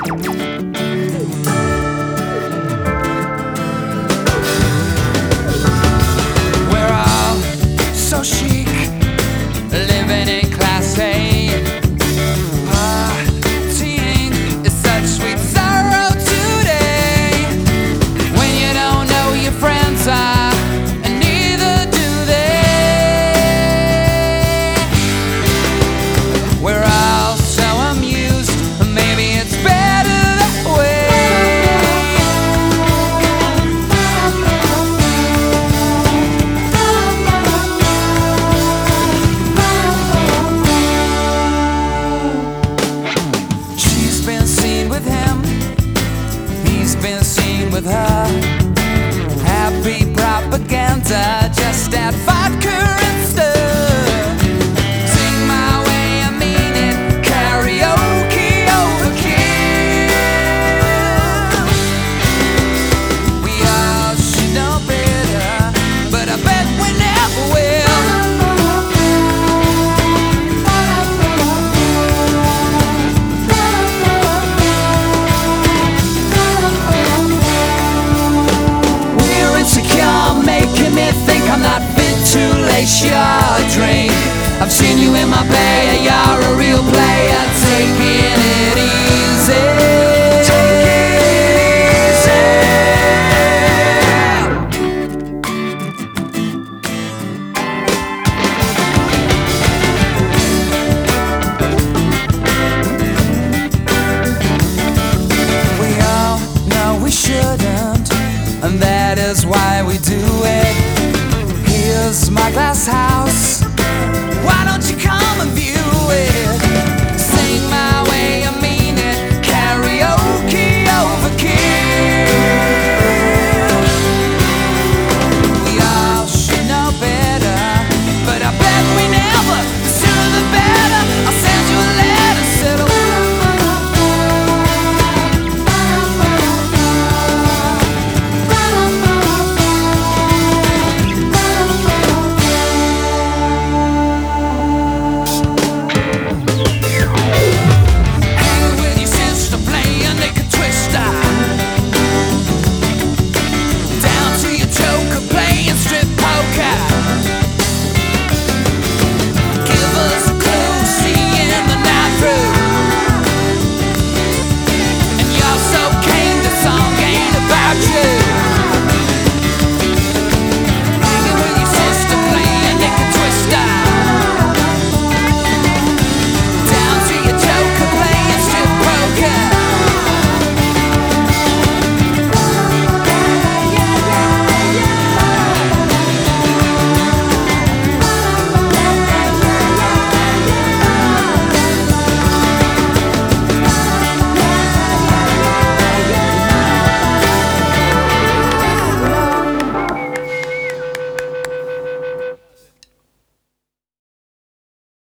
We're all so chic, living in class A. Partying is such sweet sorrow today. When you don't know your friends are, and neither do they. We're all so amused, maybe it's better that way. She's been seen with him, he's been seen with her. Happy propaganda, just add vodka and stir. Sing my way, I mean it, karaoke overkill. We all should know better, but I bet we never will. We're insecure, making me think I'm not fit to lace your drink. I've seen you in my bay, you're a real player, taking it